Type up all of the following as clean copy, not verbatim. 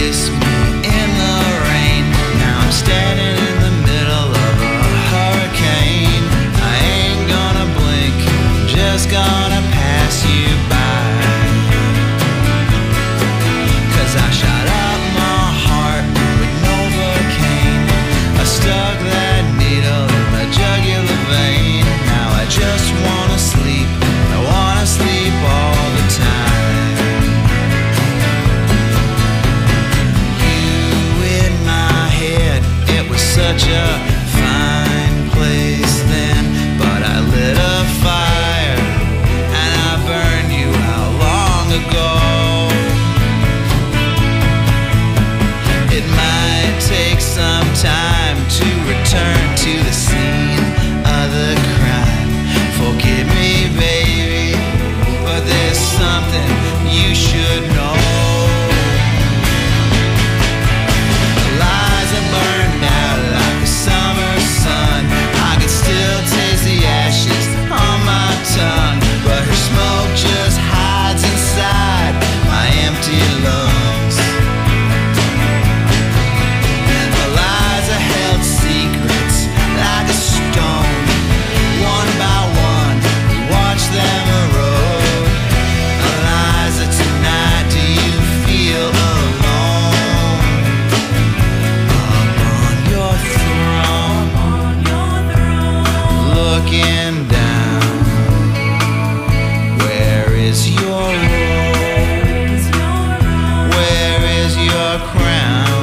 kiss me in the rain. Now I'm standing in the middle of a hurricane. I ain't gonna blink, just gonna pass you by. 'Cause I shot up my heart with Novocaine. I stuck that needle in my jugular vein. Now I just wanna sleep, I wanna sleep all the time. You in my head, it was such a fine place then. But I lit a fire and I burned you out long ago. It might take some time to return to the scene of the crime. Forgive me, baby, but there's something you should know. The lies are burned out like the summer sun. I can still taste the ashes on my tongue, but her smoke just hides inside my empty lungs. The lies are held secrets like a stone. One by one, we watch them erode. Eliza, tonight, do you feel alone? Up on your throne, looking down. Where is your robe? Where is your crown?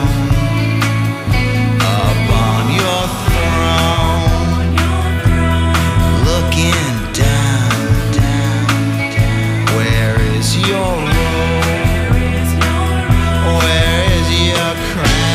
Up on your throne, looking down, down, down. Where is your robe? Where is your crown?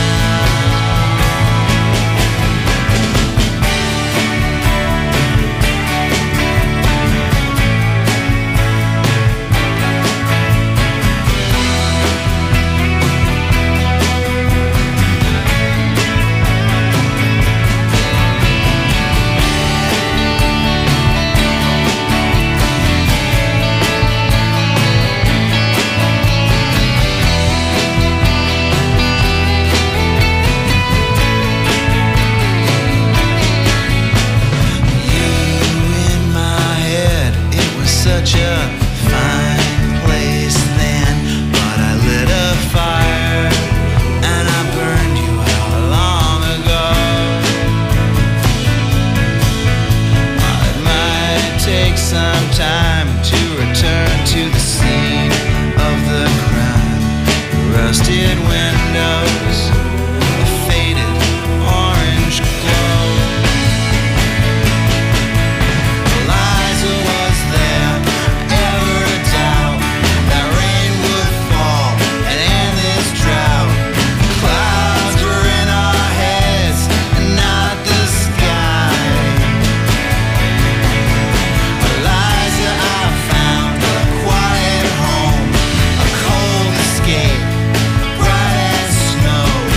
Such a fine place then, but I lit a fire and I burned you out long ago. It might take some time to return to the scene of the crime. Rusted windows, a faded orange glow. Eliza, was there ever a doubt that rain would fall and end this drought? Clouds were in our heads and not the sky. Eliza, I found a quiet home, a cold escape, bright as snow.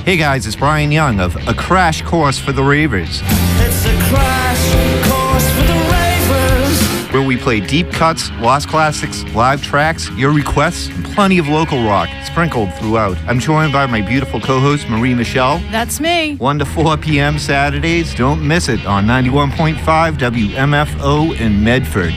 Hey guys, it's Brian Young of A Crash Course for the Ravers. It's a crash course for the ravers. Where we play deep cuts, lost classics, live tracks, your requests, and plenty of local rock sprinkled throughout. I'm joined by my beautiful co-host, Marie Michelle. That's me. 1 to 4 p.m. Saturdays. Don't miss it on 91.5 WMFO in Medford.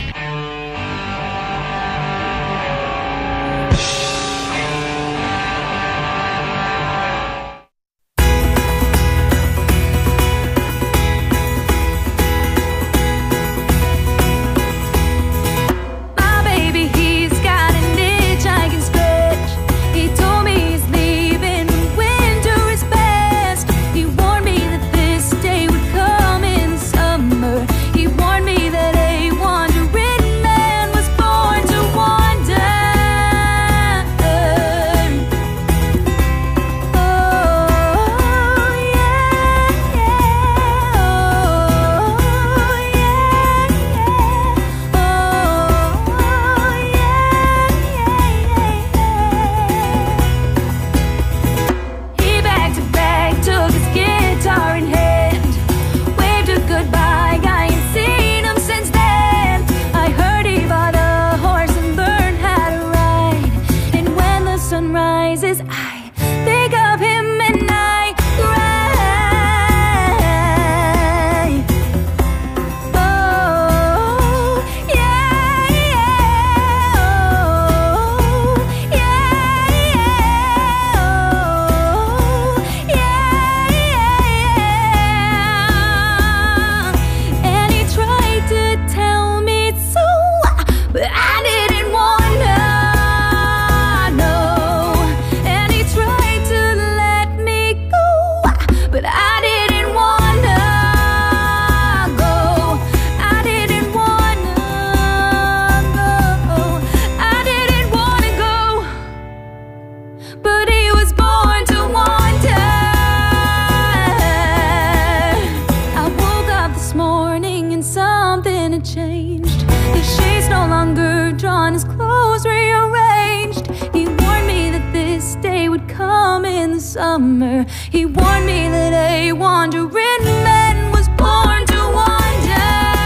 He warned me that a wandering man was born to wander.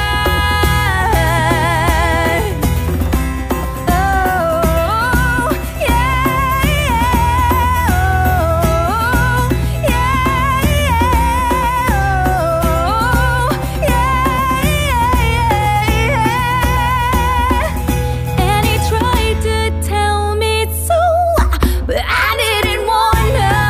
Oh, yeah, yeah, oh, yeah, yeah, oh, yeah, yeah. And he tried to tell me so, but I didn't want to.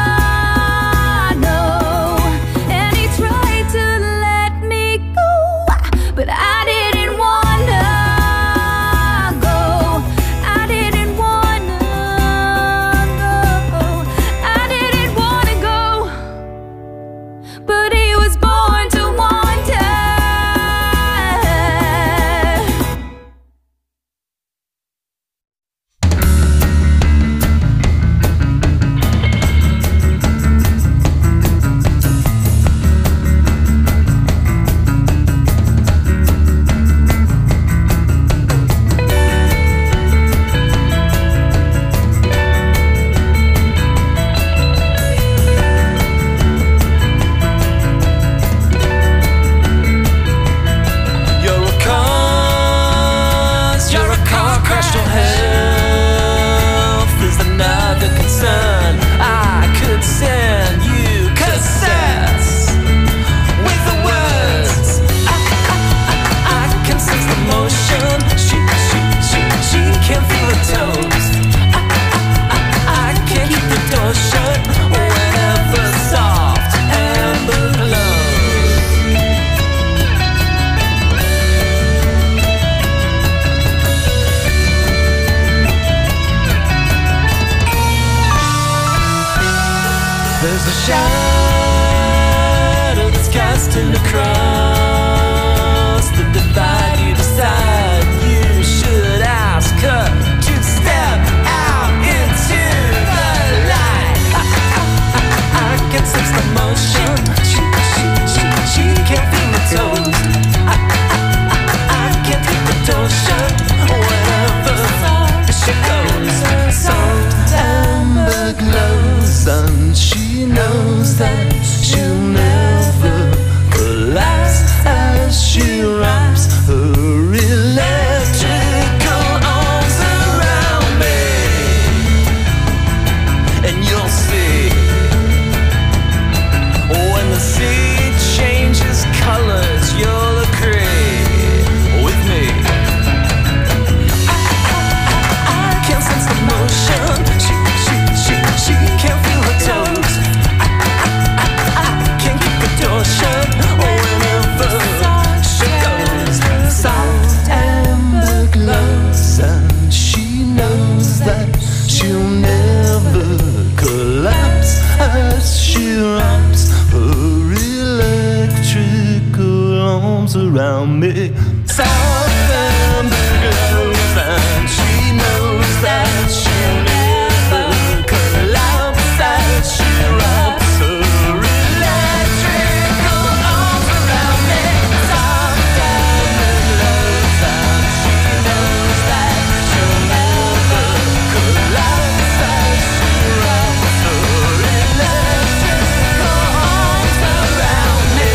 There's a shadow that's casting across the divide. You decide you should ask her to step out into the light. I can sense the motion. She can't feel the toes. I can't keep the torsion wherever she goes. Soft amber glows, and she knows arms around me. Soft and glows, and she knows that she'll never collapse as she wraps her electrical arms around me. Soft and glows, and she knows that she'll never collapse as she wraps her electrical arms around me.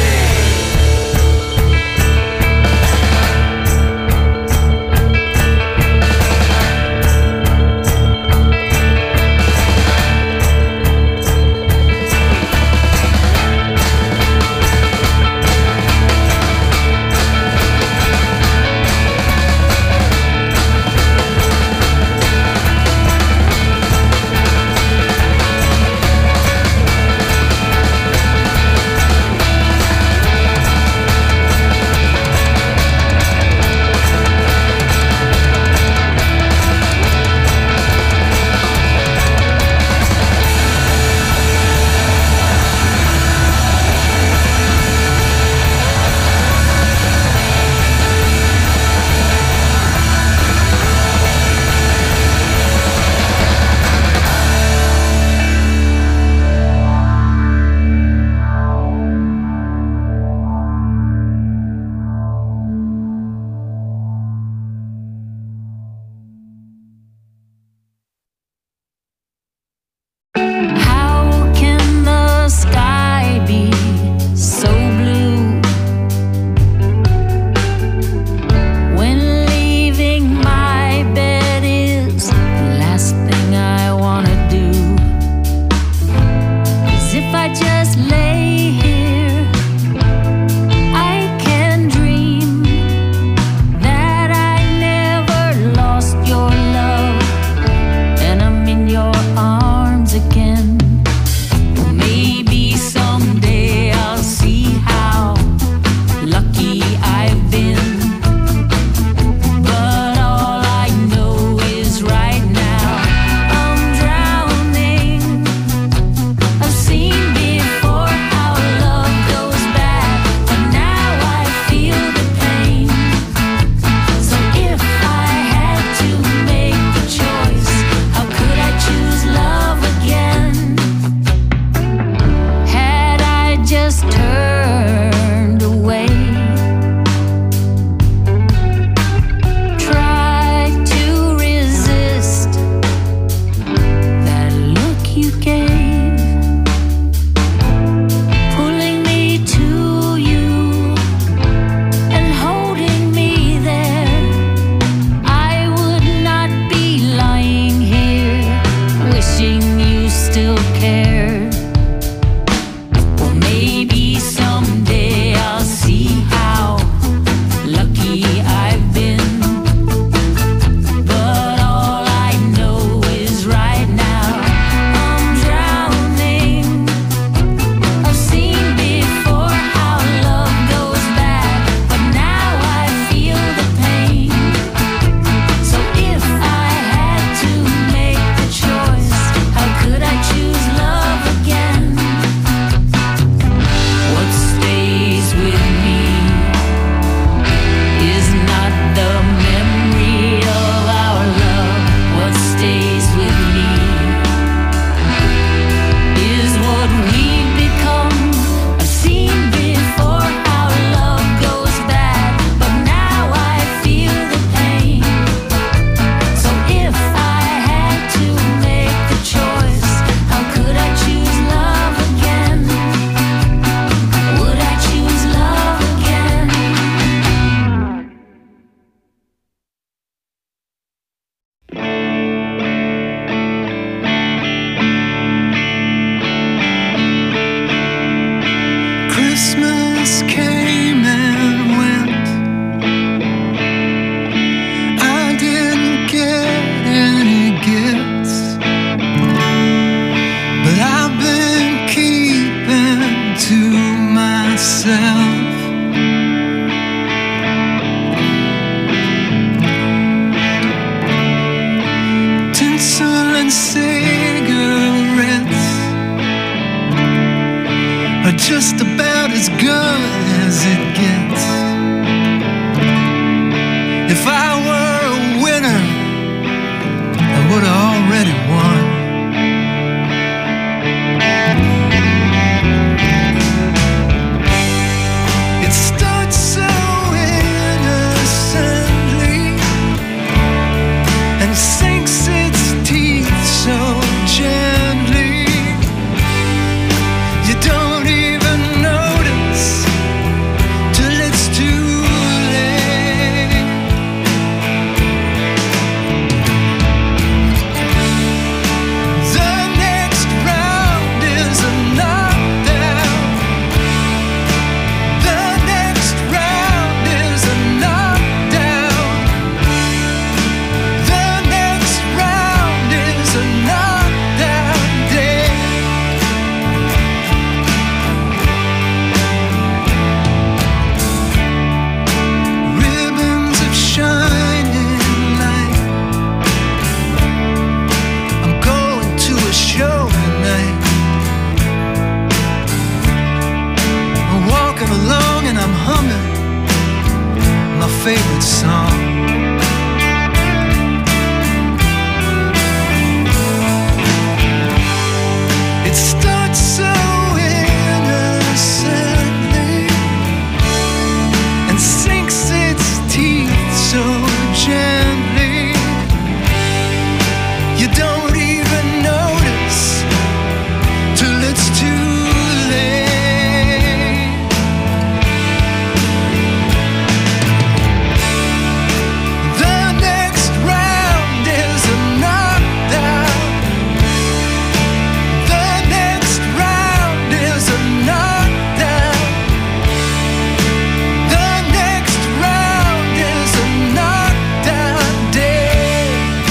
favorite song. It starts so innocently and sinks its teeth so gently. You don't even notice till it's too late. The next round is a knockdown. The next round is a knockdown. The next round is a knockdown day.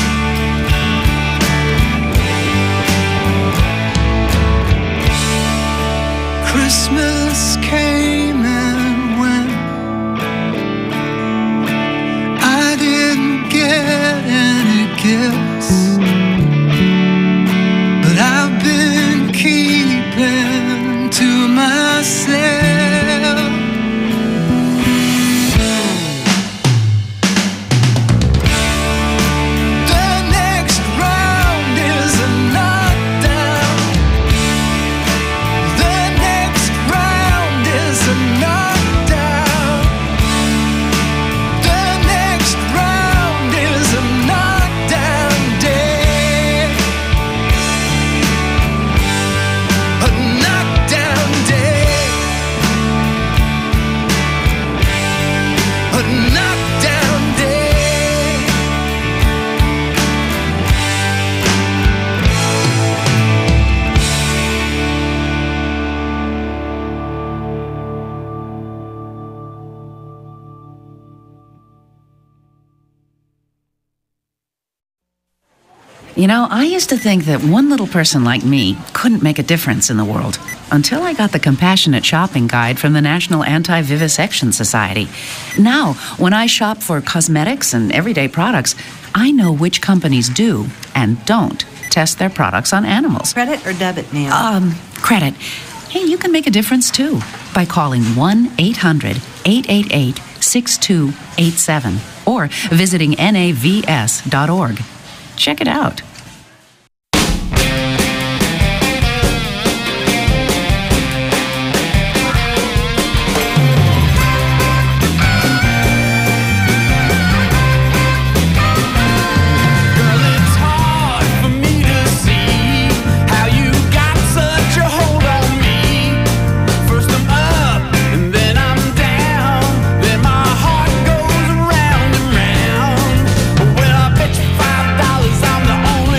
Christmas came and went. I didn't get any gifts, but I've been keeping to myself. The next round is a knockdown. The next round is a knockdown. The next round is a knockdown day. A knockdown day. A knockdown day. You know, I used to think that one little person like me couldn't make a difference in the world until I got the Compassionate Shopping Guide from the National Anti-Vivisection Society. Now, when I shop for cosmetics and everyday products, I know which companies do and don't test their products on animals. Credit or debit, ma'am? Credit. Hey, you can make a difference too by calling 1-800-888-6287 or visiting navs.org. Check it out. Girl, it's hard for me to see how you got such a hold on me. First I'm up and then I'm down, then my heart goes round and round. Well, I bet you $5 I'm the only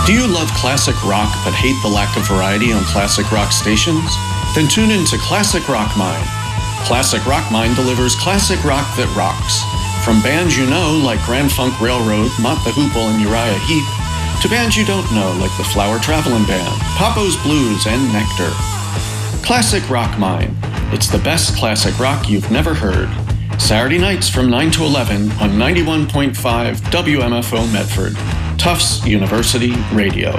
Do you love classic rock but hate the lack of variety on classic rock stations? Then tune in to Classic Rock Mine. Classic Rock Mine delivers classic rock that rocks. From bands you know like Grand Funk Railroad, Mott the Hoople, and Uriah Heep, to bands you don't know like the Flower Traveling Band, Papo's Blues, and Nectar. Classic Rock Mine. It's the best classic rock you've never heard. Saturday nights from 9 to 11 on 91.5 WMFO Medford. Tufts University Radio.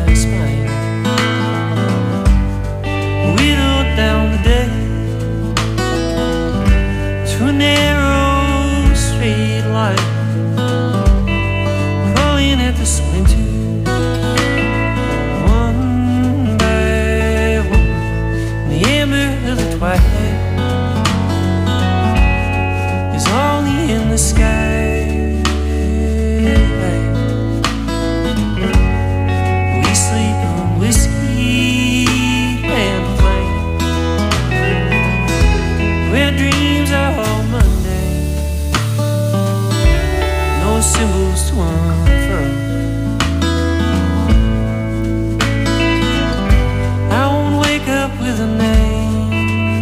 spine, whittled down the day to a narrow straight line, crawling at this winter one by one, in the amber of the twilight is only in the sky. We sleep on whiskey and flame, where dreams are all Monday, no symbols to unfurl. I won't wake up with a name,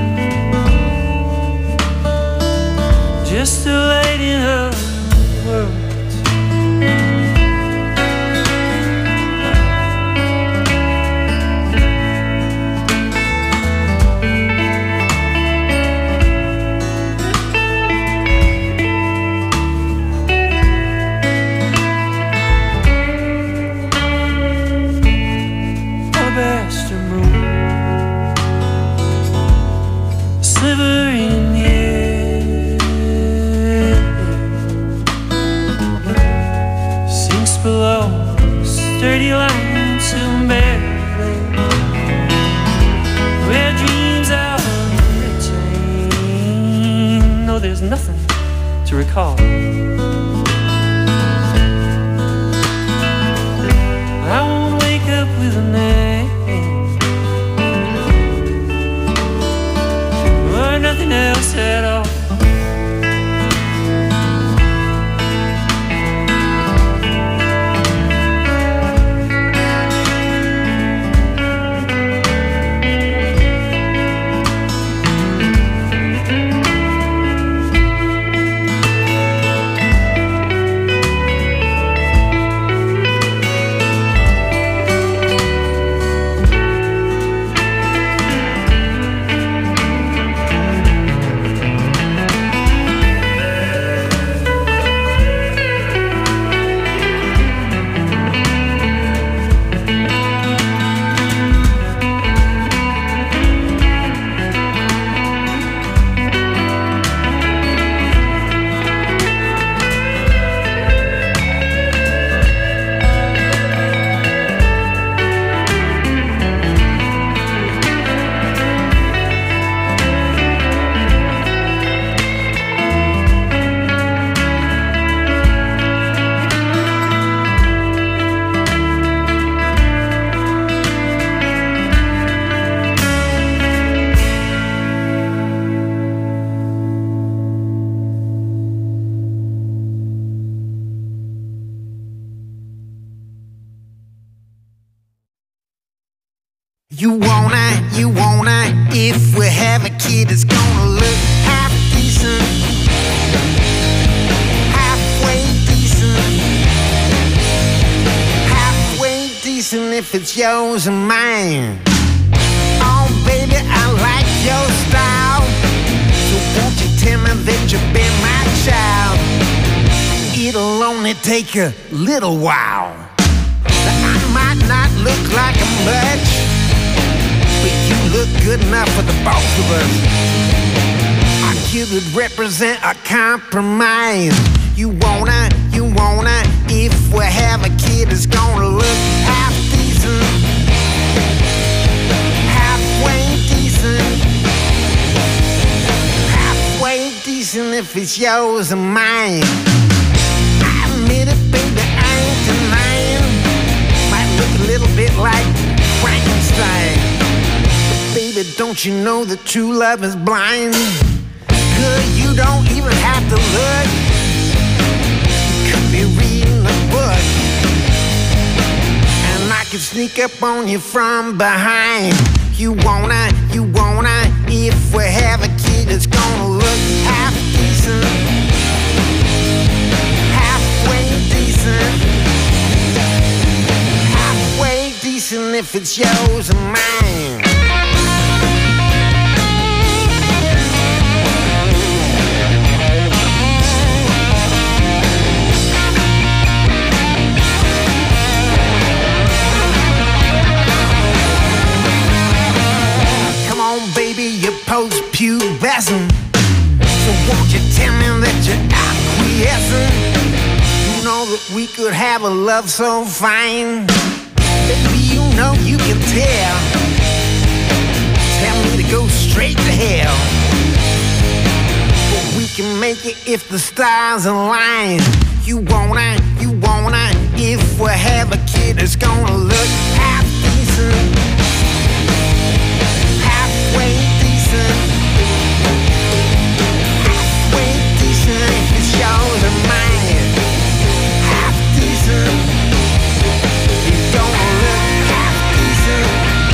just a lighting of the world. Alabaster moon, a sliver in the air, sinks below sturdy lines to barely, where dreams are retained. No, there's nothing to recall. I won't wake up with a name or nothing else at all. You wanna, if we have a kid that's gonna look half decent, halfway decent, halfway decent if it's yours and mine. Oh baby, I like your style, so won't you tell me that you've been my child? It'll only take a little while. I might not look like a much, but you look good enough for the both of us. Our kid would represent a compromise. You wanna, if we have a kid that's gonna look half decent, halfway decent, halfway decent if it's yours and mine. I admit it, baby, I ain't denying. Might look a little bit like Frankenstein, but baby, don't you know that true love is blind? Good, you don't even have to look. You could be reading a book, and I could sneak up on you from behind. You wanna, if we have a kid that's gonna look half decent, halfway decent, halfway decent if it's yours and mine. guessing. So won't you tell me that you're acquiescing? You know that we could have a love so fine. Baby, you know you can tell. Tell me to go straight to hell. But we can make it if the stars align. You wanna, if we have a kid that's gonna look half decent, halfway decent, halfway decent if it's yours or mine, half decent, he's gonna look half decent,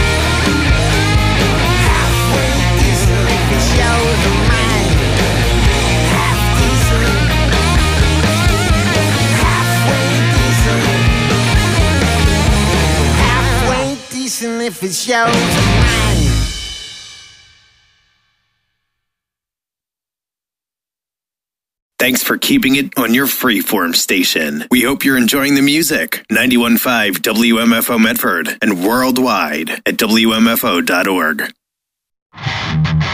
halfway decent if it's yours or mine, half decent. If it's yours or mine. Thanks for keeping it on your freeform station. We hope you're enjoying the music. 91.5 WMFO Medford and worldwide at WMFO.org.